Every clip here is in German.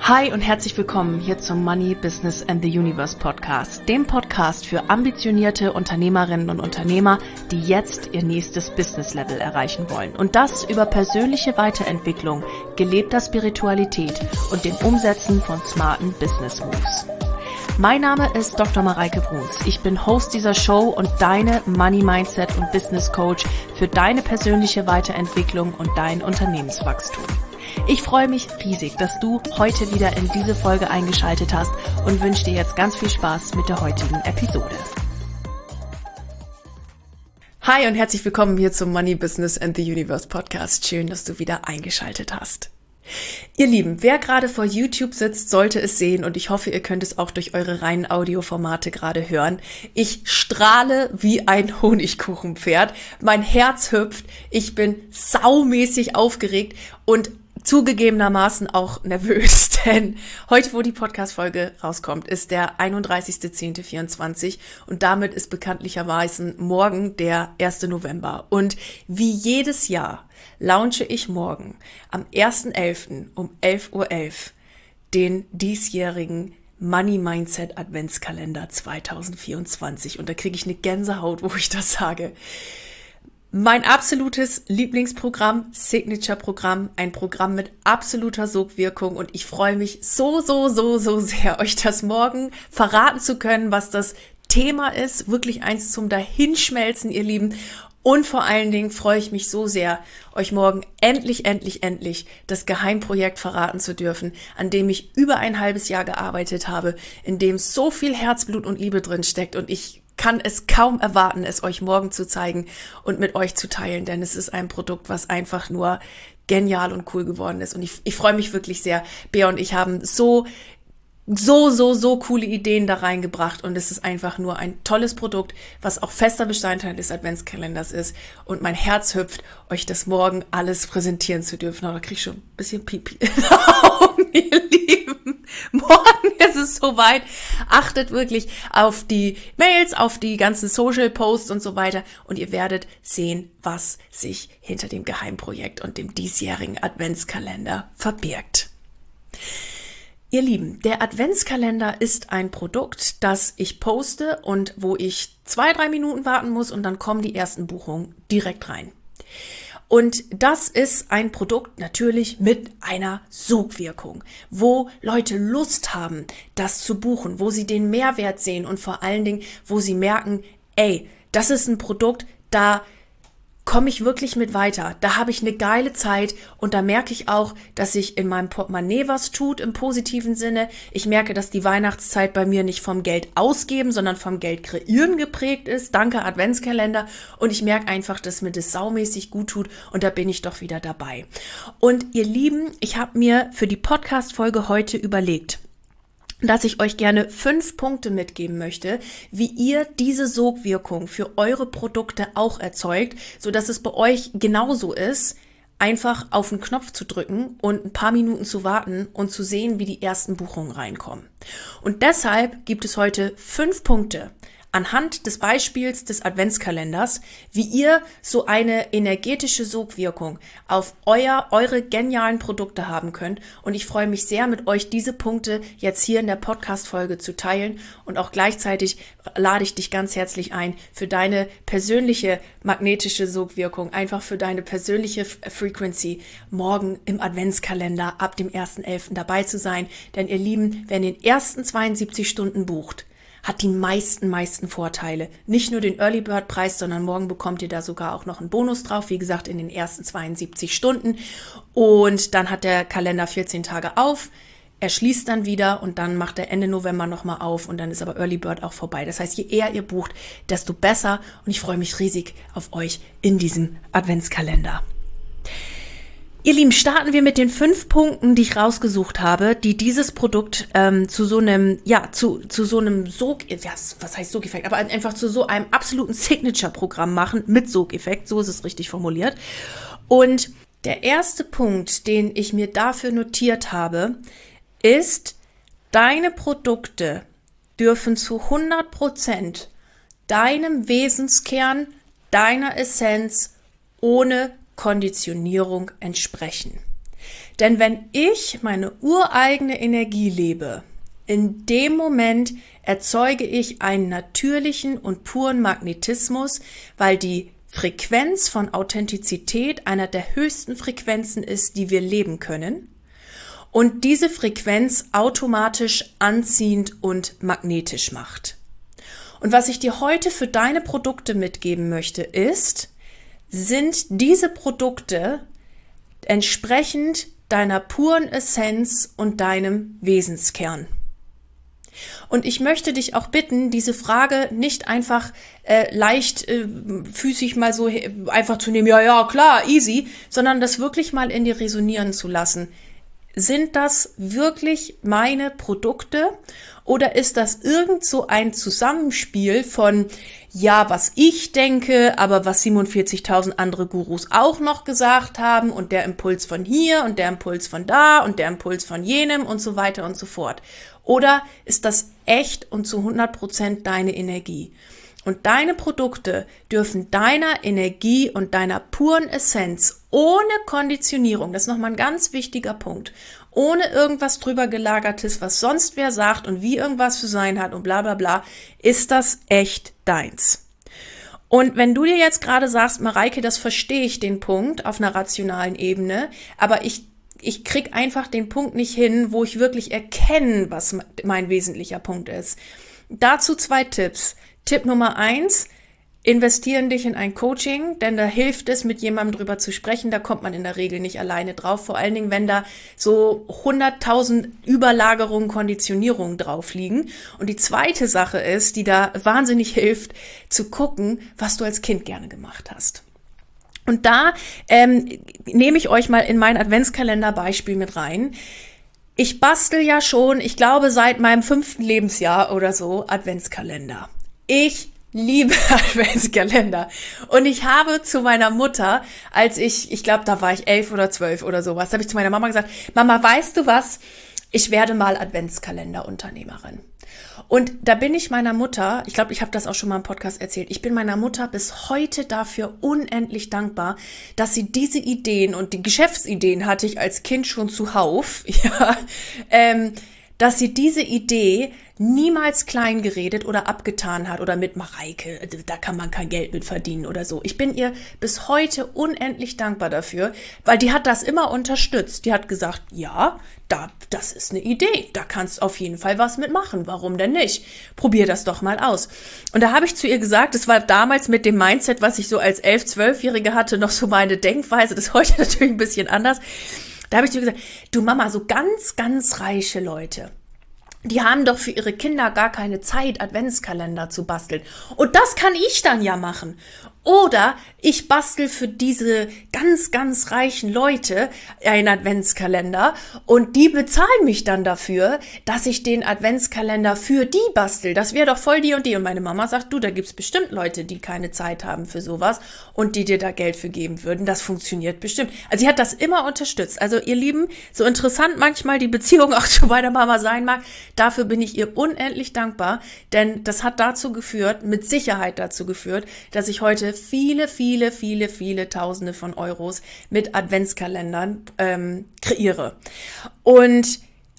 Hi und herzlich willkommen hier zum Money, Business and the Universe Podcast, dem Podcast für ambitionierte Unternehmerinnen und Unternehmer, die jetzt ihr nächstes Business-Level erreichen wollen. Und das über persönliche Weiterentwicklung, gelebter Spiritualität und dem Umsetzen von smarten Business Moves. Mein Name ist Dr. Mareike Bruns. Ich bin Host dieser Show und deine Money Mindset und Business Coach für deine persönliche Weiterentwicklung und dein Unternehmenswachstum. Ich freue mich riesig, dass du heute wieder in diese Folge eingeschaltet hast und wünsche dir jetzt ganz viel Spaß mit der heutigen Episode. Hi und herzlich willkommen hier zum Money, Business and the Universe Podcast. Schön, dass du wieder eingeschaltet hast. Ihr Lieben, wer gerade vor YouTube sitzt, sollte es sehen und ich hoffe, ihr könnt es auch durch eure reinen Audioformate gerade hören. Ich strahle wie ein Honigkuchenpferd, mein Herz hüpft, ich bin saumäßig aufgeregt und zugegebenermaßen auch nervös, denn heute, wo die Podcast-Folge rauskommt, ist der 31.10.24 und damit ist bekanntlicherweise morgen der 1. November. Und wie jedes Jahr launche ich morgen am 1.11. um 11.11 Uhr den diesjährigen Money Mindset Adventskalender 2024 und da kriege ich eine Gänsehaut, wo ich das sage. Mein absolutes Lieblingsprogramm, Signature-Programm, ein Programm mit absoluter Sogwirkung und ich freue mich so sehr, euch das morgen verraten zu können, was das Thema ist. Wirklich eins zum Dahinschmelzen, ihr Lieben. Und vor allen Dingen freue ich mich so sehr, euch morgen endlich das Geheimprojekt verraten zu dürfen, an dem ich über ein halbes Jahr gearbeitet habe, in dem so viel Herzblut und Liebe drin steckt und ich kann es kaum erwarten, es euch morgen zu zeigen und mit euch zu teilen, denn es ist ein Produkt, was einfach nur genial und cool geworden ist. Und ich freue mich wirklich sehr. Bea und ich haben so coole Ideen da reingebracht und es ist einfach nur ein tolles Produkt, was auch fester Bestandteil des Adventskalenders ist und mein Herz hüpft, euch das morgen alles präsentieren zu dürfen. Aber da kriege ich schon ein bisschen Pipi in den Augen, ihr Lieben. Morgen ist es soweit. Achtet wirklich auf die Mails, auf die ganzen Social Posts und so weiter und ihr werdet sehen, was sich hinter dem Geheimprojekt und dem diesjährigen Adventskalender verbirgt. Ihr Lieben, der Adventskalender ist ein Produkt, das ich poste und wo ich 2-3 Minuten warten muss und dann kommen die ersten Buchungen direkt rein. Und das ist ein Produkt natürlich mit einer Sogwirkung, wo Leute Lust haben, das zu buchen, wo sie den Mehrwert sehen und vor allen Dingen, wo sie merken, ey, das ist ein Produkt, da komme ich wirklich mit weiter. Da habe ich eine geile Zeit und da merke ich auch, dass sich in meinem Portemonnaie was tut im positiven Sinne. Ich merke, dass die Weihnachtszeit bei mir nicht vom Geld ausgeben, sondern vom Geld kreieren geprägt ist. Danke Adventskalender. Und ich merke einfach, dass mir das saumäßig gut tut und da bin ich doch wieder dabei. Und ihr Lieben, ich habe mir für die Podcast-Folge heute überlegt, dass ich euch gerne 5 Punkte mitgeben möchte, wie ihr diese Sogwirkung für eure Produkte auch erzeugt, so dass es bei euch genauso ist, einfach auf den Knopf zu drücken und ein paar Minuten zu warten und zu sehen, wie die ersten Buchungen reinkommen. Und deshalb gibt es heute 5 Punkte anhand des Beispiels des Adventskalenders, wie ihr so eine energetische Sogwirkung auf eure genialen Produkte haben könnt. Und ich freue mich sehr, mit euch diese Punkte jetzt hier in der Podcast-Folge zu teilen. Und auch gleichzeitig lade ich dich ganz herzlich ein, für deine persönliche magnetische Sogwirkung, einfach für deine persönliche Frequency, morgen im Adventskalender ab dem 1.11. dabei zu sein. Denn ihr Lieben, wer in den ersten 72 Stunden bucht, hat die meisten Vorteile. Nicht nur den Early Bird Preis, sondern morgen bekommt ihr da sogar auch noch einen Bonus drauf. Wie gesagt, in den ersten 72 Stunden. Und dann hat der Kalender 14 Tage auf. Er schließt dann wieder und dann macht er Ende November nochmal auf und dann ist aber Early Bird auch vorbei. Das heißt, je eher ihr bucht, desto besser. Und ich freue mich riesig auf euch in diesem Adventskalender. Ihr Lieben, starten wir mit den 5 Punkten, die ich rausgesucht habe, die dieses Produkt zu so einem was heißt Sogeffekt, aber einfach zu so einem absoluten Signature-Programm machen mit Sogeffekt, so ist es richtig formuliert. Und der erste Punkt, den ich mir dafür notiert habe, ist, deine Produkte dürfen zu 100% deinem Wesenskern, deiner Essenz ohne Konditionierung entsprechen. Denn wenn ich meine ureigene Energie lebe, in dem Moment erzeuge ich einen natürlichen und puren Magnetismus, weil die Frequenz von Authentizität einer der höchsten Frequenzen ist, die wir leben können. Und diese Frequenz automatisch anziehend und magnetisch macht. Und was ich dir heute für deine Produkte mitgeben möchte, sind diese Produkte entsprechend deiner puren Essenz und deinem Wesenskern. Und ich möchte dich auch bitten, diese Frage nicht einfach leichtfüßig mal so einfach zu nehmen, ja, klar, easy, sondern das wirklich mal in dir resonieren zu lassen. Sind das wirklich meine Produkte oder ist das irgend so ein Zusammenspiel von, ja, was ich denke, aber was 47.000 andere Gurus auch noch gesagt haben und der Impuls von hier und der Impuls von da und der Impuls von jenem und so weiter und so fort? Oder ist das echt und zu 100% deine Energie? Und deine Produkte dürfen deiner Energie und deiner puren Essenz ohne Konditionierung, das ist nochmal ein ganz wichtiger Punkt, ohne irgendwas drüber gelagertes, was sonst wer sagt und wie irgendwas zu sein hat und bla bla bla, ist das echt deins. Und wenn du dir jetzt gerade sagst, Mareike, das verstehe ich den Punkt auf einer rationalen Ebene, aber ich krieg einfach den Punkt nicht hin, wo ich wirklich erkenne, was mein wesentlicher Punkt ist. Dazu 2 Tipps. Tipp Nummer 1, investieren dich in ein Coaching, denn da hilft es, mit jemandem drüber zu sprechen, da kommt man in der Regel nicht alleine drauf, vor allen Dingen, wenn da so 100.000 Überlagerungen, Konditionierungen drauf liegen. Und die zweite Sache ist, die da wahnsinnig hilft, zu gucken, was du als Kind gerne gemacht hast. Und da nehme ich euch mal in mein Adventskalender-Beispiel mit rein. Ich bastel ja schon, ich glaube, seit meinem 5. Lebensjahr oder so Adventskalender. Ich liebe Adventskalender. Und ich habe zu meiner Mutter, als ich glaube, da war ich 11 oder 12 oder sowas, habe ich zu meiner Mama gesagt, Mama, weißt du was? Ich werde mal Adventskalender-Unternehmerin. Und da bin ich meiner Mutter, ich glaube, ich habe das auch schon mal im Podcast erzählt, ich bin meiner Mutter bis heute dafür unendlich dankbar, dass sie diese Ideen und die Geschäftsideen hatte ich als Kind schon zuhauf, ja, dass sie diese Idee niemals klein geredet oder abgetan hat oder mit Mareike, da kann man kein Geld mit verdienen oder so. Ich bin ihr bis heute unendlich dankbar dafür, weil die hat das immer unterstützt. Die hat gesagt, ja, das ist eine Idee, da kannst du auf jeden Fall was mitmachen. Warum denn nicht? Probier das doch mal aus. Und da habe ich zu ihr gesagt, das war damals mit dem Mindset, was ich so als 11-, 12-Jährige hatte, noch so meine Denkweise, das ist heute natürlich ein bisschen anders. Da habe ich zu ihr gesagt, du Mama, so ganz, ganz reiche Leute, die haben doch für ihre Kinder gar keine Zeit, Adventskalender zu basteln. Und das kann ich dann ja machen. Oder ich bastel für diese ganz, ganz reichen Leute einen Adventskalender und die bezahlen mich dann dafür, dass ich den Adventskalender für die bastel. Das wäre doch voll die und die. Und meine Mama sagt, du, da gibt's bestimmt Leute, die keine Zeit haben für sowas und die dir da Geld für geben würden. Das funktioniert bestimmt. Also sie hat das immer unterstützt. Also ihr Lieben, so interessant manchmal die Beziehung auch zu meiner Mama sein mag, dafür bin ich ihr unendlich dankbar, denn das hat dazu geführt, mit Sicherheit dazu geführt, dass ich heute viele Tausende von Euros mit Adventskalendern kreiere. Und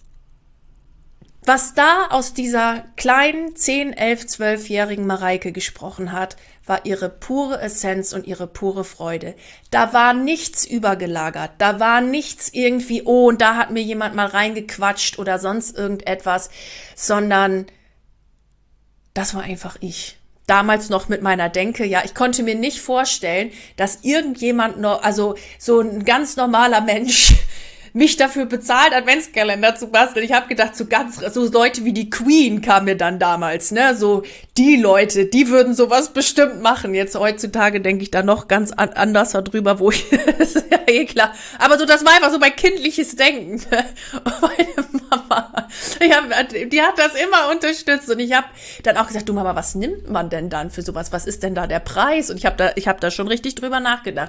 was da aus dieser kleinen 10-, 11-, 12-jährigen Mareike gesprochen hat, war ihre pure Essenz und ihre pure Freude. Da war nichts übergelagert, da war nichts irgendwie, oh, und da hat mir jemand mal reingequatscht oder sonst irgendetwas, sondern das war einfach ich. Damals noch mit meiner Denke, ja, ich konnte mir nicht vorstellen, dass irgendjemand noch, also so ein ganz normaler Mensch, mich dafür bezahlt, Adventskalender zu basteln. Ich habe gedacht, so Leute wie die Queen kam mir dann damals, ne, so die Leute, die würden sowas bestimmt machen. Jetzt heutzutage denke ich da noch ganz anders darüber, wo ich, das ist ja eh klar. Aber so, das war einfach so mein kindliches Denken. Meine Mama, die hat das immer unterstützt und ich habe dann auch gesagt, du Mama, was nimmt man denn dann für sowas? Was ist denn da der Preis? Und ich habe da schon richtig drüber nachgedacht.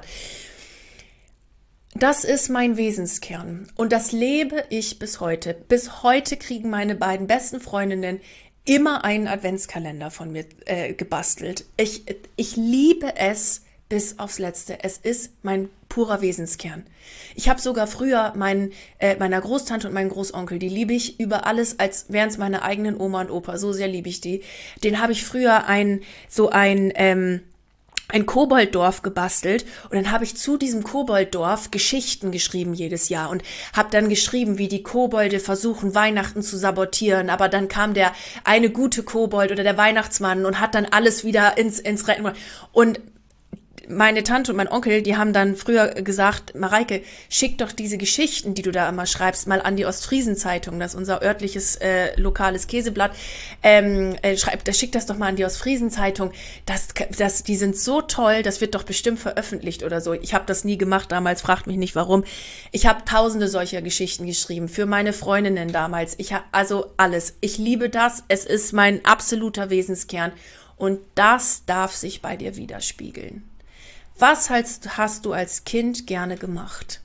Das ist mein Wesenskern und das lebe ich bis heute. Bis heute kriegen meine beiden besten Freundinnen immer einen Adventskalender von mir gebastelt. Ich liebe es, bis aufs Letzte. Es ist mein purer Wesenskern. Ich habe sogar früher meiner Großtante und meinen Großonkel, die liebe ich über alles, als wären es meine eigenen Oma und Opa. So sehr liebe ich die. Den habe ich früher ein Kobolddorf gebastelt und dann habe ich zu diesem Kobolddorf Geschichten geschrieben jedes Jahr und habe dann geschrieben, wie die Kobolde versuchen, Weihnachten zu sabotieren, aber dann kam der eine gute Kobold oder der Weihnachtsmann und hat dann alles wieder ins Rennen. Und meine Tante und mein Onkel, die haben dann früher gesagt, Mareike, schick doch diese Geschichten, die du da immer schreibst, mal an die Ostfriesen-Zeitung, das ist unser örtliches lokales Käseblatt. Schick das doch mal an die Ostfriesen-Zeitung. Die sind so toll, das wird doch bestimmt veröffentlicht oder so. Ich habe das nie gemacht damals, fragt mich nicht warum. Ich habe tausende solcher Geschichten geschrieben, für meine Freundinnen damals. Also alles. Ich liebe das. Es ist mein absoluter Wesenskern. Und das darf sich bei dir widerspiegeln. Was hast du als Kind gerne gemacht?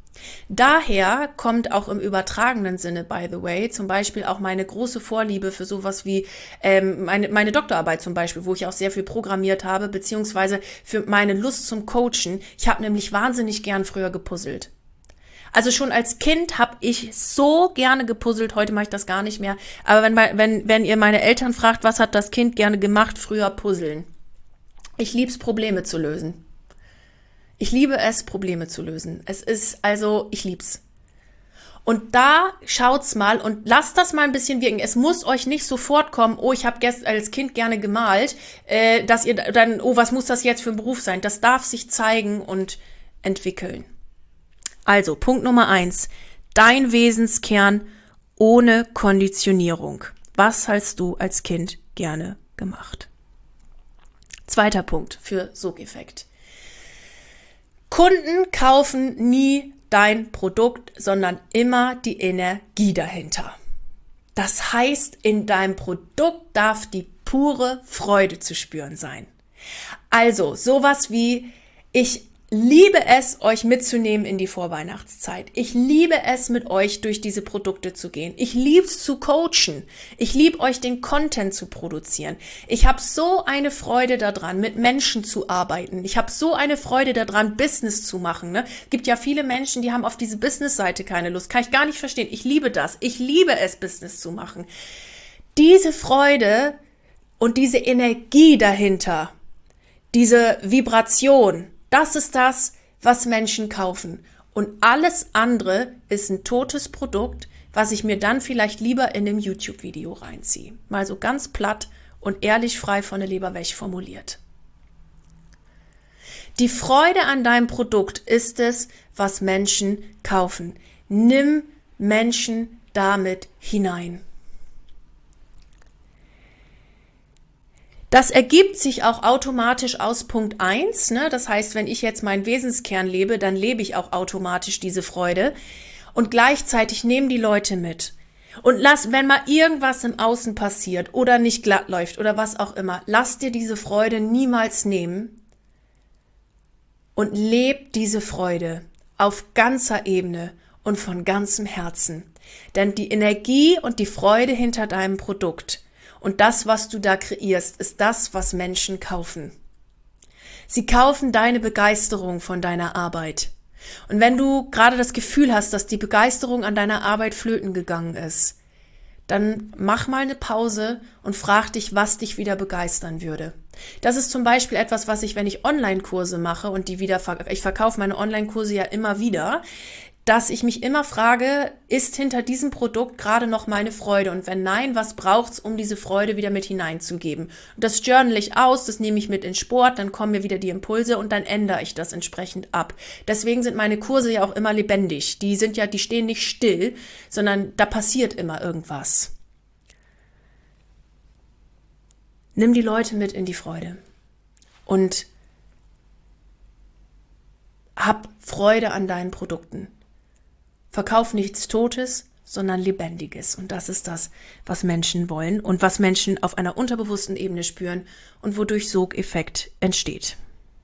Daher kommt auch im übertragenen Sinne, by the way, zum Beispiel auch meine große Vorliebe für sowas wie meine Doktorarbeit zum Beispiel, wo ich auch sehr viel programmiert habe, beziehungsweise für meine Lust zum Coachen. Ich habe nämlich wahnsinnig gern früher gepuzzelt. Also schon als Kind habe ich so gerne gepuzzelt, heute mache ich das gar nicht mehr. Aber wenn ihr meine Eltern fragt, was hat das Kind gerne gemacht, früher puzzeln. Ich lieb's, Probleme zu lösen. Ich liebe es, Probleme zu lösen. Ich lieb's. Und da schaut's mal und lasst das mal ein bisschen wirken. Es muss euch nicht sofort kommen, oh, ich habe als Kind gerne gemalt, dass ihr dann, oh, was muss das jetzt für ein Beruf sein? Das darf sich zeigen und entwickeln. Also, Punkt Nummer 1. Dein Wesenskern ohne Konditionierung. Was hast du als Kind gerne gemacht? Zweiter Punkt für Sogeffekt. Kunden kaufen nie dein Produkt, sondern immer die Energie dahinter. Das heißt, in deinem Produkt darf die pure Freude zu spüren sein. Also, sowas wie, ich liebe es, euch mitzunehmen in die Vorweihnachtszeit. Ich liebe es, mit euch durch diese Produkte zu gehen. Ich liebe es zu coachen. Ich liebe euch, den Content zu produzieren. Ich habe so eine Freude daran, mit Menschen zu arbeiten. Ich habe so eine Freude daran, Business zu machen. Ne? Gibt ja viele Menschen, die haben auf diese Business-Seite keine Lust. Kann ich gar nicht verstehen. Ich liebe das. Ich liebe es, Business zu machen. Diese Freude und diese Energie dahinter, diese Vibration, das ist das, was Menschen kaufen. Und alles andere ist ein totes Produkt, was ich mir dann vielleicht lieber in einem YouTube-Video reinziehe. Mal so ganz platt und ehrlich frei von der Leber weg formuliert. Die Freude an deinem Produkt ist es, was Menschen kaufen. Nimm Menschen damit hinein. Das ergibt sich auch automatisch aus Punkt 1. Ne? Das heißt, wenn ich jetzt meinen Wesenskern lebe, dann lebe ich auch automatisch diese Freude. Und gleichzeitig nehmen die Leute mit. Und wenn mal irgendwas im Außen passiert oder nicht glatt läuft oder was auch immer, lass dir diese Freude niemals nehmen und leb diese Freude auf ganzer Ebene und von ganzem Herzen. Denn die Energie und die Freude hinter deinem Produkt und das, was du da kreierst, ist das, was Menschen kaufen. Sie kaufen deine Begeisterung von deiner Arbeit. Und wenn du gerade das Gefühl hast, dass die Begeisterung an deiner Arbeit flöten gegangen ist, dann mach mal eine Pause und frag dich, was dich wieder begeistern würde. Das ist zum Beispiel etwas, was ich, wenn ich Online-Kurse mache und ich verkaufe meine Online-Kurse ja immer wieder, dass ich mich immer frage, ist hinter diesem Produkt gerade noch meine Freude? Und wenn nein, was braucht's, um diese Freude wieder mit hineinzugeben? Und das journal ich aus, das nehme ich mit in Sport, dann kommen mir wieder die Impulse und dann ändere ich das entsprechend ab. Deswegen sind meine Kurse ja auch immer lebendig. Die stehen nicht still, sondern da passiert immer irgendwas. Nimm die Leute mit in die Freude und hab Freude an deinen Produkten. Verkauf nichts Totes, sondern Lebendiges. Und das ist das, was Menschen wollen und was Menschen auf einer unterbewussten Ebene spüren und wodurch Sogeffekt entsteht.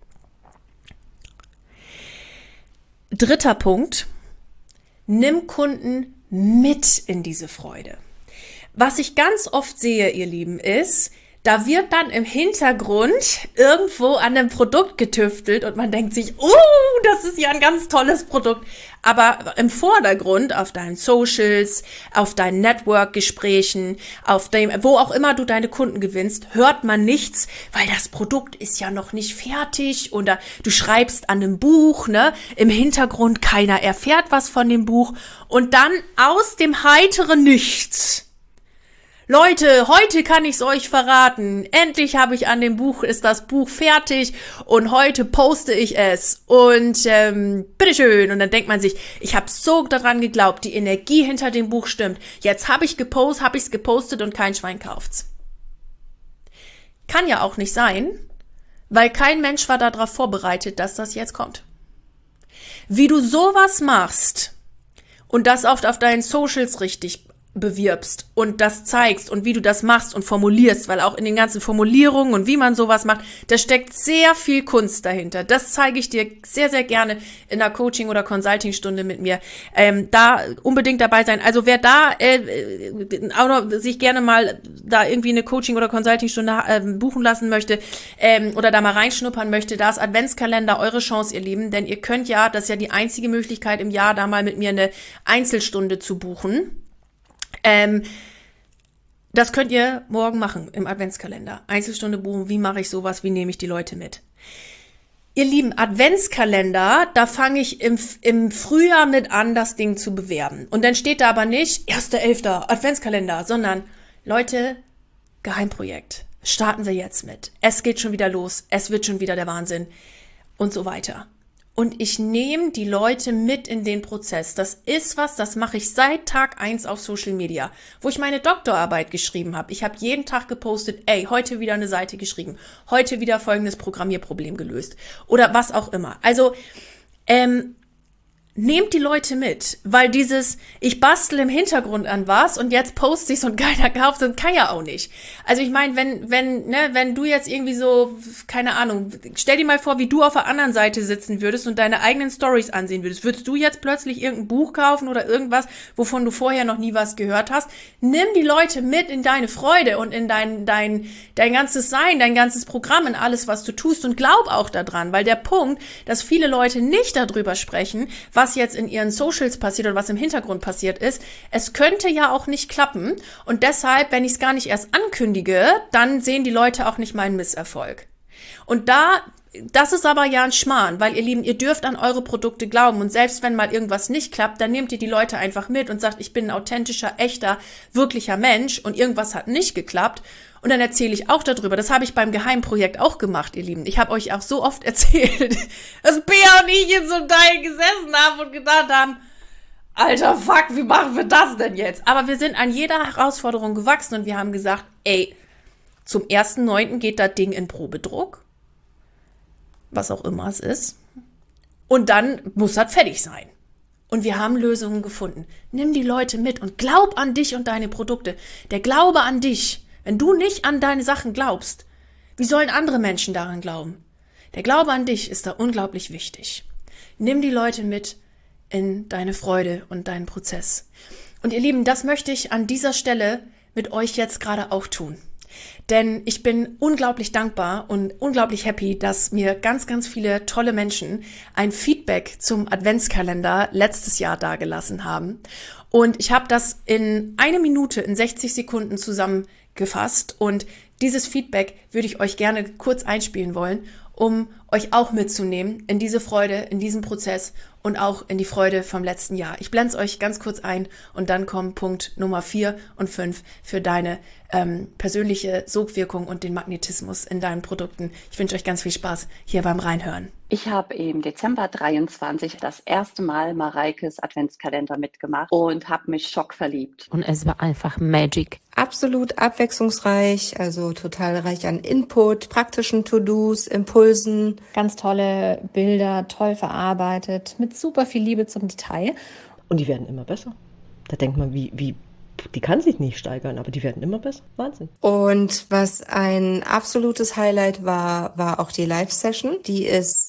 Dritter Punkt. Nimm Kunden mit in diese Freude. Was ich ganz oft sehe, ihr Lieben, ist, Da wird dann im Hintergrund irgendwo an einem Produkt getüftelt und man denkt sich, das ist ja ein ganz tolles Produkt. Aber im Vordergrund, auf deinen Socials, auf deinen Network-Gesprächen, auf dem, wo auch immer du deine Kunden gewinnst, hört man nichts, weil das Produkt ist ja noch nicht fertig oder du schreibst an einem Buch, ne? Im Hintergrund keiner erfährt was von dem Buch und dann aus dem heiteren Nichts: Leute, heute kann ich's euch verraten. Endlich habe ich an dem Buch, ist das Buch fertig und heute poste ich es. Und bitteschön. Und dann denkt man sich, ich habe so daran geglaubt, die Energie hinter dem Buch stimmt. Jetzt habe ich's gepostet und kein Schwein kauft's. Kann ja auch nicht sein, weil kein Mensch war darauf vorbereitet, dass das jetzt kommt. Wie du sowas machst und das oft auf deinen Socials richtig bewirbst und das zeigst und wie du das machst und formulierst, weil auch in den ganzen Formulierungen und wie man sowas macht, da steckt sehr viel Kunst dahinter. Das zeige ich dir sehr, sehr gerne in einer Coaching- oder Consulting-Stunde mit mir. Da unbedingt dabei sein. Also wer da auch noch sich gerne mal da irgendwie eine Coaching- oder Consulting-Stunde buchen lassen möchte oder da mal reinschnuppern möchte, da ist Adventskalender eure Chance, ihr Lieben, denn ihr könnt ja, das ist ja die einzige Möglichkeit im Jahr, da mal mit mir eine Einzelstunde zu buchen. Das könnt ihr morgen machen im Adventskalender. Einzelstunde buchen, wie mache ich sowas, wie nehme ich die Leute mit? Ihr lieben Adventskalender, da fange ich im Frühjahr mit an, das Ding zu bewerben. Und dann steht da aber nicht 1.11. Adventskalender, sondern Leute, Geheimprojekt. Starten Sie jetzt mit. Es geht schon wieder los. Es wird schon wieder der Wahnsinn. Und so weiter. Und ich nehme die Leute mit in den Prozess. Das ist was, das mache ich seit Tag 1 auf Social Media, wo ich meine Doktorarbeit geschrieben habe. Ich habe jeden Tag gepostet, heute wieder eine Seite geschrieben, heute wieder folgendes Programmierproblem gelöst oder was auch immer. Also, nehmt die Leute mit, weil ich bastel im Hintergrund an was und jetzt poste ich's und keiner kauft, das kann ja auch nicht. Also ich meine, wenn du jetzt irgendwie so, keine Ahnung, stell dir mal vor, wie du auf der anderen Seite sitzen würdest und deine eigenen Stories ansehen würdest du jetzt plötzlich irgendein Buch kaufen oder irgendwas, wovon du vorher noch nie was gehört hast? Nimm die Leute mit in deine Freude und in dein ganzes Sein, dein ganzes Programm, in alles, was du tust und glaub auch daran, weil der Punkt, dass viele Leute nicht darüber sprechen, was jetzt in ihren Socials passiert oder was im Hintergrund passiert ist, es könnte ja auch nicht klappen und deshalb, wenn ich es gar nicht erst ankündige, dann sehen die Leute auch nicht meinen Misserfolg. Und das ist aber ja ein Schmarrn, weil ihr Lieben, ihr dürft an eure Produkte glauben und selbst wenn mal irgendwas nicht klappt, dann nehmt ihr die Leute einfach mit und sagt, ich bin ein authentischer, echter, wirklicher Mensch und irgendwas hat nicht geklappt. Und dann erzähle ich auch darüber. Das habe ich beim Geheimprojekt auch gemacht, ihr Lieben. Ich habe euch auch so oft erzählt, dass Bea und ich in so einem Teil gesessen haben und gedacht haben, alter Fuck, wie machen wir das denn jetzt? Aber wir sind an jeder Herausforderung gewachsen und wir haben gesagt, zum 1.9. geht das Ding in Probedruck. Was auch immer es ist. Und dann muss das fertig sein. Und wir haben Lösungen gefunden. Nimm die Leute mit und glaub an dich und deine Produkte. Der Glaube an dich. Wenn du nicht an deine Sachen glaubst, wie sollen andere Menschen daran glauben? Der Glaube an dich ist da unglaublich wichtig. Nimm die Leute mit in deine Freude und deinen Prozess. Und ihr Lieben, das möchte ich an dieser Stelle mit euch jetzt gerade auch tun. Denn ich bin unglaublich dankbar und unglaublich happy, dass mir ganz, ganz viele tolle Menschen ein Feedback zum Adventskalender letztes Jahr dagelassen haben. Und ich habe das in 1 Minute, in 60 Sekunden zusammengefasst. Und dieses Feedback würde ich euch gerne kurz einspielen wollen, um euch auch mitzunehmen in diese Freude, in diesen Prozess und auch in die Freude vom letzten Jahr. Ich blende es euch ganz kurz ein und dann kommen Punkt Nummer 4 und 5 für deine persönliche Sogwirkung und den Magnetismus in deinen Produkten. Ich wünsche euch ganz viel Spaß hier beim Reinhören. Ich habe im Dezember 23 das erste Mal Mareikes Adventskalender mitgemacht und habe mich schockverliebt. Und es war einfach Magic. Absolut abwechslungsreich, also total reich an Input, praktischen To-Dos, Impulsen. Ganz tolle Bilder, toll verarbeitet, mit super viel Liebe zum Detail. Und die werden immer besser. Da denkt man, die kann sich nicht steigern, aber die werden immer besser. Wahnsinn. Und was ein absolutes Highlight war auch die Live-Session. Die ist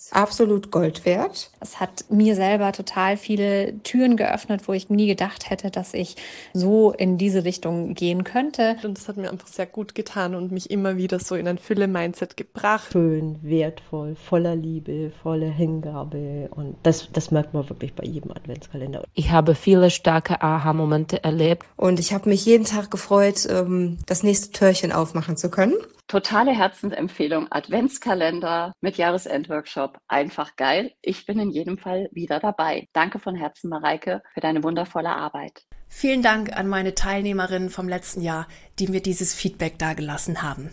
absolut Gold wert. Es hat mir selber total viele Türen geöffnet, wo ich nie gedacht hätte, dass ich so in diese Richtung gehen könnte. Und das hat mir einfach sehr gut getan und mich immer wieder so in ein Fülle-Mindset gebracht. Schön, wertvoll, voller Liebe, voller Hingabe. Und das merkt man wirklich bei jedem Adventskalender. Ich habe viele starke Aha-Momente erlebt. Und ich habe mich jeden Tag gefreut, das nächste Türchen aufmachen zu können. Totale Herzensempfehlung, Adventskalender mit Jahresendworkshop, einfach geil. Ich bin in jedem Fall wieder dabei. Danke von Herzen, Mareike, für deine wundervolle Arbeit. Vielen Dank an meine Teilnehmerinnen vom letzten Jahr, die mir dieses Feedback dagelassen haben.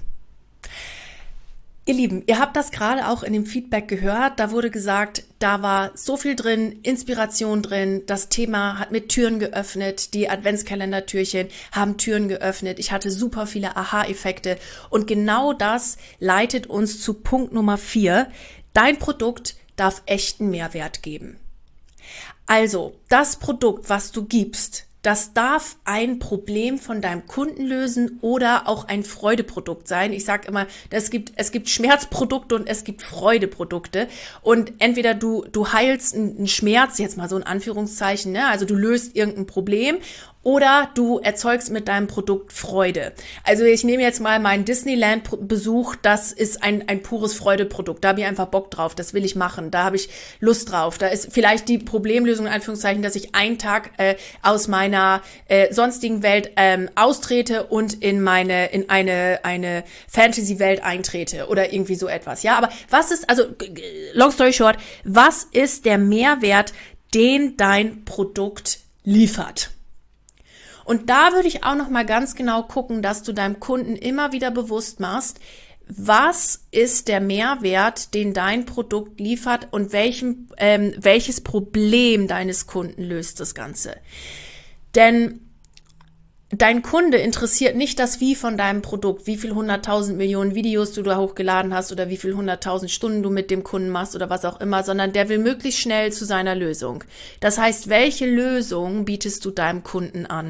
Ihr Lieben, ihr habt das gerade auch in dem Feedback gehört. Da wurde gesagt, da war so viel drin, Inspiration drin. Das Thema hat mir Türen geöffnet. Die Adventskalender-Türchen haben Türen geöffnet. Ich hatte super viele Aha-Effekte. Und genau das leitet uns zu Punkt Nummer 4. Dein Produkt darf echten Mehrwert geben. Also, das Produkt, was du gibst, das darf ein Problem von deinem Kunden lösen oder auch ein Freudeprodukt sein. Ich sage immer, es gibt Schmerzprodukte und es gibt Freudeprodukte. Und entweder du heilst einen Schmerz, jetzt mal so in Anführungszeichen, ne? Also du löst irgendein Problem, oder du erzeugst mit deinem Produkt Freude. Also ich nehme jetzt mal meinen Disneyland-Besuch, das ist ein pures Freudeprodukt. Da habe ich einfach Bock drauf, das will ich machen, da habe ich Lust drauf. Da ist vielleicht die Problemlösung in Anführungszeichen, dass ich einen Tag aus meiner sonstigen Welt austrete und in eine Fantasy-Welt eintrete oder irgendwie so etwas. Ja, aber was ist, also long story short, was ist der Mehrwert, den dein Produkt liefert? Und da würde ich auch noch mal ganz genau gucken, dass du deinem Kunden immer wieder bewusst machst, was ist der Mehrwert, den dein Produkt liefert und welches Problem deines Kunden löst das Ganze. Denn dein Kunde interessiert nicht das Wie von deinem Produkt, wie viel 100.000 Millionen Videos du da hochgeladen hast oder wie viel 100.000 Stunden du mit dem Kunden machst oder was auch immer, sondern der will möglichst schnell zu seiner Lösung. Das heißt, welche Lösung bietest du deinem Kunden an?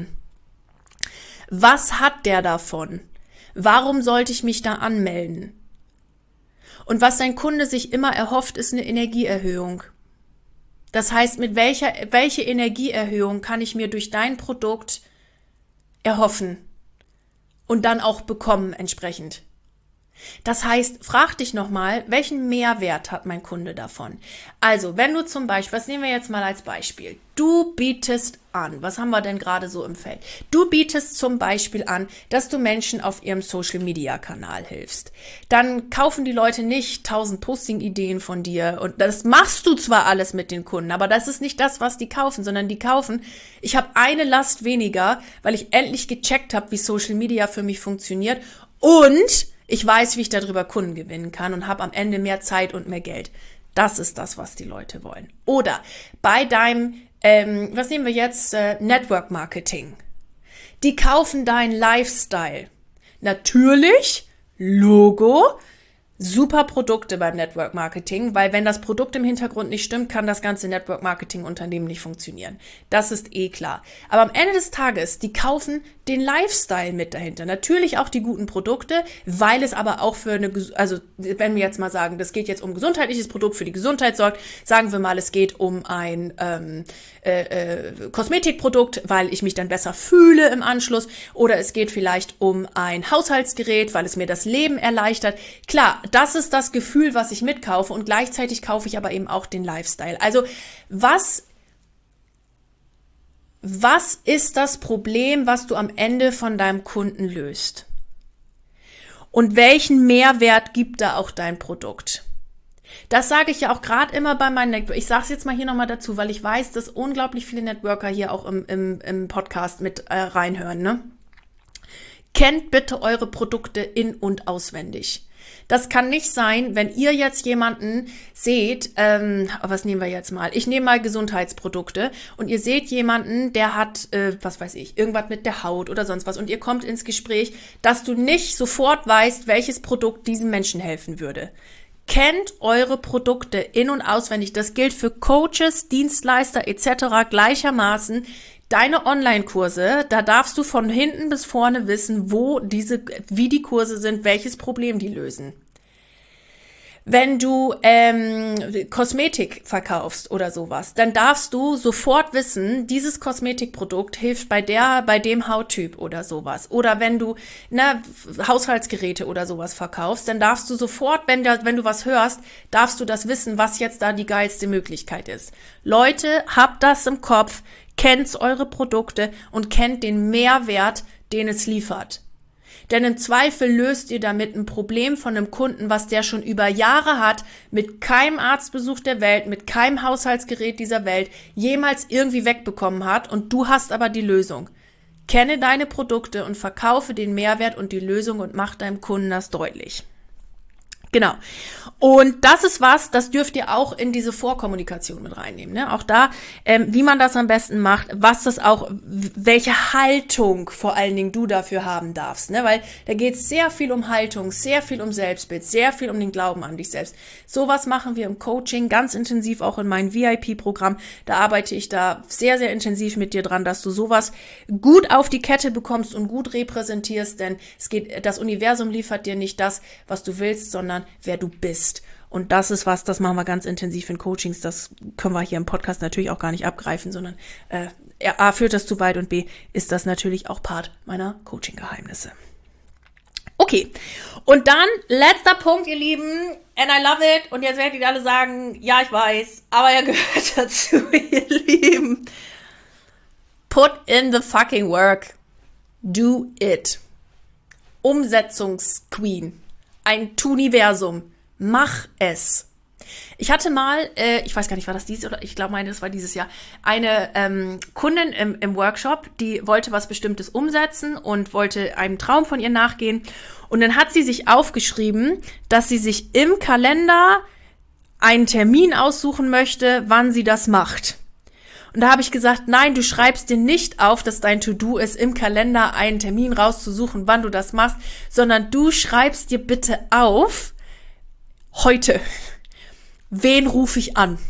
Was hat der davon? Warum sollte ich mich da anmelden? Und was dein Kunde sich immer erhofft, ist eine Energieerhöhung. Das heißt, mit welche Energieerhöhung kann ich mir durch dein Produkt erhoffen und dann auch bekommen entsprechend? Das heißt, frag dich nochmal, welchen Mehrwert hat mein Kunde davon? Also, wenn du zum Beispiel, was nehmen wir jetzt mal als Beispiel? Du bietest an, was haben wir denn gerade so im Feld? Du bietest zum Beispiel an, dass du Menschen auf ihrem Social-Media-Kanal hilfst. Dann kaufen die Leute nicht 1000 Posting-Ideen von dir und das machst du zwar alles mit den Kunden, aber das ist nicht das, was die kaufen, sondern die kaufen, ich habe eine Last weniger, weil ich endlich gecheckt habe, wie Social-Media für mich funktioniert und ich weiß, wie ich darüber Kunden gewinnen kann und habe am Ende mehr Zeit und mehr Geld. Das ist das, was die Leute wollen. Oder bei deinem, was nehmen wir jetzt, Network Marketing. Die kaufen deinen Lifestyle. Natürlich, Logo, super Produkte beim Network Marketing, weil wenn das Produkt im Hintergrund nicht stimmt, kann das ganze Network Marketing Unternehmen nicht funktionieren. Das ist eh klar. Aber am Ende des Tages, die kaufen den Lifestyle mit dahinter. Natürlich auch die guten Produkte, weil es aber auch für eine, also wenn wir jetzt mal sagen, das geht jetzt um gesundheitliches Produkt, für die Gesundheit sorgt, sagen wir mal, es geht um ein Kosmetikprodukt, weil ich mich dann besser fühle im Anschluss, oder es geht vielleicht um ein Haushaltsgerät, weil es mir das Leben erleichtert. Klar, das ist das Gefühl, was ich mitkaufe und gleichzeitig kaufe ich aber eben auch den Lifestyle. Also was ist das Problem, was du am Ende von deinem Kunden löst? Und welchen Mehrwert gibt da auch dein Produkt? Das sage ich ja auch gerade immer bei meinen Networker. Ich sage es jetzt mal hier nochmal dazu, weil ich weiß, dass unglaublich viele Networker hier auch im Podcast mit reinhören. Ne? Kennt bitte eure Produkte in- und auswendig. Das kann nicht sein, wenn ihr jetzt jemanden seht, was nehmen wir jetzt mal? Ich nehme mal Gesundheitsprodukte und ihr seht jemanden, der hat, was weiß ich, irgendwas mit der Haut oder sonst was und ihr kommt ins Gespräch, dass du nicht sofort weißt, welches Produkt diesem Menschen helfen würde. Kennt eure Produkte in- und auswendig. Das gilt für Coaches, Dienstleister etc. gleichermaßen. Deine Online-Kurse, da darfst du von hinten bis vorne wissen, wie die Kurse sind, welches Problem die lösen. Wenn du Kosmetik verkaufst oder sowas, dann darfst du sofort wissen, dieses Kosmetikprodukt hilft bei dem Hauttyp oder sowas. Oder wenn du Haushaltsgeräte oder sowas verkaufst, dann darfst du sofort, wenn du was hörst, darfst du das wissen, was jetzt da die geilste Möglichkeit ist. Leute, habt das im Kopf, kennt eure Produkte und kennt den Mehrwert, den es liefert. Denn im Zweifel löst ihr damit ein Problem von einem Kunden, was der schon über Jahre hat, mit keinem Arztbesuch der Welt, mit keinem Haushaltsgerät dieser Welt jemals irgendwie wegbekommen hat, und du hast aber die Lösung. Kenne deine Produkte und verkaufe den Mehrwert und die Lösung und mach deinem Kunden das deutlich. Genau. Und das ist das dürft ihr auch in diese Vorkommunikation mit reinnehmen, ne? Auch da, wie man das am besten macht, welche Haltung vor allen Dingen du dafür haben darfst, ne? Weil da geht es sehr viel um Haltung, sehr viel um Selbstbild, sehr viel um den Glauben an dich selbst. Sowas machen wir im Coaching ganz intensiv, auch in meinem VIP-Programm. Da arbeite ich da sehr, sehr intensiv mit dir dran, dass du sowas gut auf die Kette bekommst und gut repräsentierst, denn das Universum liefert dir nicht das, was du willst, sondern wer du bist. Und das ist das machen wir ganz intensiv in Coachings. Das können wir hier im Podcast natürlich auch gar nicht abgreifen, sondern A, führt das zu weit, und B, ist das natürlich auch Part meiner Coaching-Geheimnisse. Okay, und dann letzter Punkt, ihr Lieben, and I love it, und jetzt werdet ihr alle sagen, ja, ich weiß, aber er gehört dazu, ihr Lieben. Put in the fucking work. Do it. Umsetzungsqueen. Ein Tuniversum. Mach es. Ich hatte mal, ich weiß gar nicht, war das dieses oder ich glaube, das war dieses Jahr, eine Kundin im Workshop, die wollte was Bestimmtes umsetzen und wollte einem Traum von ihr nachgehen. Und dann hat sie sich aufgeschrieben, dass sie sich im Kalender einen Termin aussuchen möchte, wann sie das macht. Und da habe ich gesagt, nein, du schreibst dir nicht auf, dass dein To-Do ist, im Kalender einen Termin rauszusuchen, wann du das machst, sondern du schreibst dir bitte auf, heute, wen rufe ich an?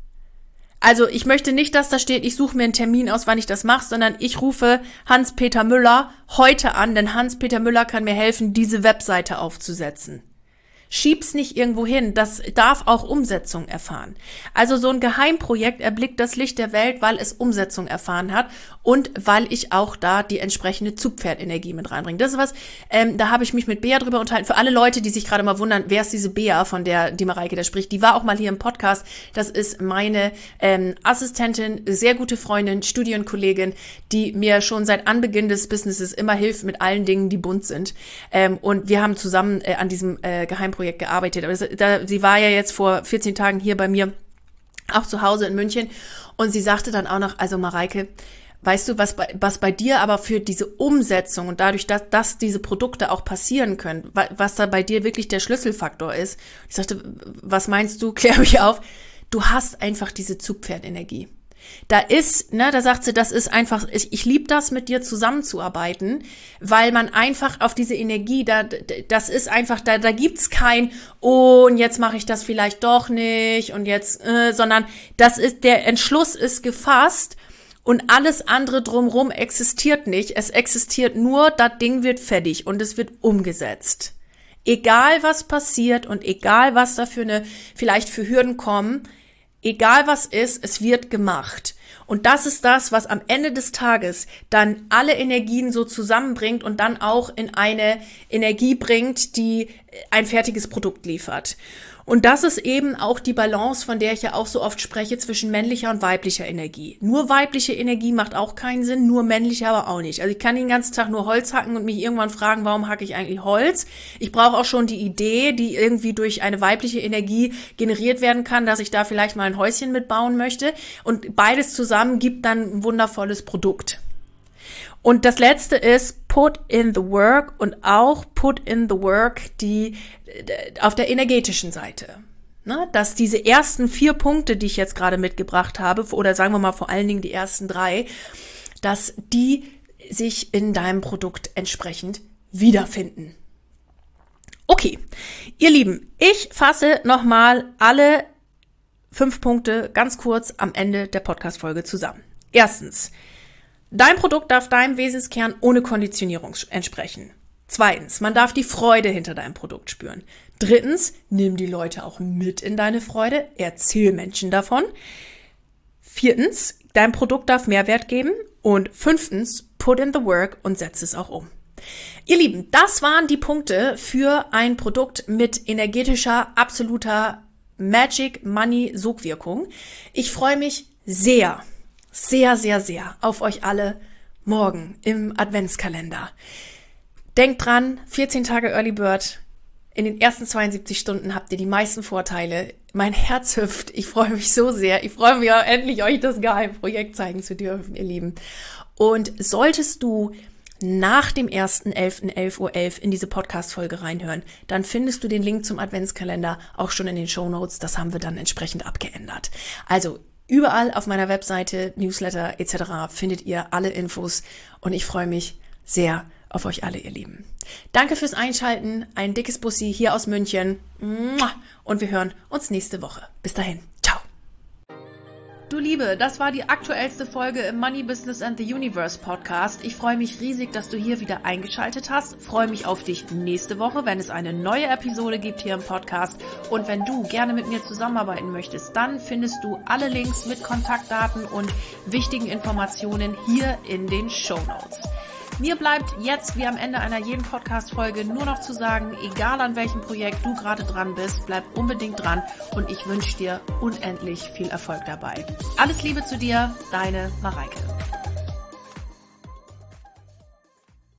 Also ich möchte nicht, dass da steht, ich suche mir einen Termin aus, wann ich das mache, sondern ich rufe Hans-Peter Müller heute an, denn Hans-Peter Müller kann mir helfen, diese Webseite aufzusetzen. Schieb's nicht irgendwo hin, das darf auch Umsetzung erfahren. Also so ein Geheimprojekt erblickt das Licht der Welt, weil es Umsetzung erfahren hat und weil ich auch da die entsprechende Zugpferdenergie mit reinbringe. Das ist was, da habe ich mich mit Bea drüber unterhalten. Für alle Leute, die sich gerade mal wundern, wer ist diese Bea, von der die Mareike da spricht, die war auch mal hier im Podcast. Das ist meine Assistentin, sehr gute Freundin, Studienkollegin, die mir schon seit Anbeginn des Businesses immer hilft mit allen Dingen, die bunt sind. Und wir haben zusammen an diesem Geheimprojekt gearbeitet. Aber sie war ja jetzt vor 14 Tagen hier bei mir, auch zu Hause in München, und sie sagte dann auch noch, also Mareike, weißt du, was bei dir aber für diese Umsetzung und dadurch, dass diese Produkte auch passieren können, was da bei dir wirklich der Schlüsselfaktor ist. Ich sagte, was meinst du? Klär mich auf. Du hast einfach diese Zugpferdenergie. Da sagt sie, das ist einfach, ich liebe das, mit dir zusammenzuarbeiten, weil man einfach auf diese Energie, das ist einfach, da gibt's kein, oh, und jetzt mache ich das vielleicht doch nicht und jetzt, sondern der Entschluss ist gefasst und alles andere drumherum existiert nicht. Es existiert nur, das Ding wird fertig und es wird umgesetzt. Egal was passiert und egal was da vielleicht für Hürden kommen, egal was ist, es wird gemacht. Und das ist das, was am Ende des Tages dann alle Energien so zusammenbringt und dann auch in eine Energie bringt, die ein fertiges Produkt liefert. Und das ist eben auch die Balance, von der ich ja auch so oft spreche, zwischen männlicher und weiblicher Energie. Nur weibliche Energie macht auch keinen Sinn, nur männliche aber auch nicht. Also ich kann den ganzen Tag nur Holz hacken und mich irgendwann fragen, warum hacke ich eigentlich Holz? Ich brauche auch schon die Idee, die irgendwie durch eine weibliche Energie generiert werden kann, dass ich da vielleicht mal ein Häuschen mitbauen möchte. Und beides zusammen gibt dann ein wundervolles Produkt. Und das letzte ist put in the work und auch put in the work auf der energetischen Seite. Ne? Dass diese ersten 4 Punkte, die ich jetzt gerade mitgebracht habe, oder sagen wir mal vor allen Dingen die ersten 3, dass die sich in deinem Produkt entsprechend wiederfinden. Okay, ihr Lieben, ich fasse nochmal alle 5 Punkte ganz kurz am Ende der Podcast-Folge zusammen. Erstens, dein Produkt darf deinem Wesenskern ohne Konditionierung entsprechen. Zweitens, man darf die Freude hinter deinem Produkt spüren. Drittens, nimm die Leute auch mit in deine Freude, erzähl Menschen davon. Viertens, dein Produkt darf Mehrwert geben. Und fünftens, put in the work und setz es auch um. Ihr Lieben, das waren die Punkte für ein Produkt mit energetischer, absoluter Magic Money Sogwirkung. Ich freue mich sehr, sehr, sehr, sehr auf euch alle morgen im Adventskalender. Denkt dran, 14 Tage Early Bird. In den ersten 72 Stunden habt ihr die meisten Vorteile. Mein Herz hüpft. Ich freue mich so sehr. Ich freue mich auch endlich, euch das Geheimprojekt zeigen zu dürfen, ihr Lieben. Und solltest du nach dem 1.11.11 Uhr in diese Podcast-Folge reinhören, dann findest du den Link zum Adventskalender auch schon in den Shownotes. Das haben wir dann entsprechend abgeändert. Also überall auf meiner Webseite, Newsletter etc. findet ihr alle Infos und ich freue mich sehr auf euch alle, ihr Lieben. Danke fürs Einschalten. Ein dickes Bussi hier aus München. Und wir hören uns nächste Woche. Bis dahin. Ciao. Du Liebe, das war die aktuellste Folge im Money Business and the Universe Podcast. Ich freue mich riesig, dass du hier wieder eingeschaltet hast. Freue mich auf dich nächste Woche, wenn es eine neue Episode gibt hier im Podcast. Und wenn du gerne mit mir zusammenarbeiten möchtest, dann findest du alle Links mit Kontaktdaten und wichtigen Informationen hier in den Shownotes. Mir bleibt jetzt, wie am Ende einer jeden Podcast-Folge, nur noch zu sagen, egal an welchem Projekt du gerade dran bist, bleib unbedingt dran und ich wünsche dir unendlich viel Erfolg dabei. Alles Liebe zu dir, deine Mareike.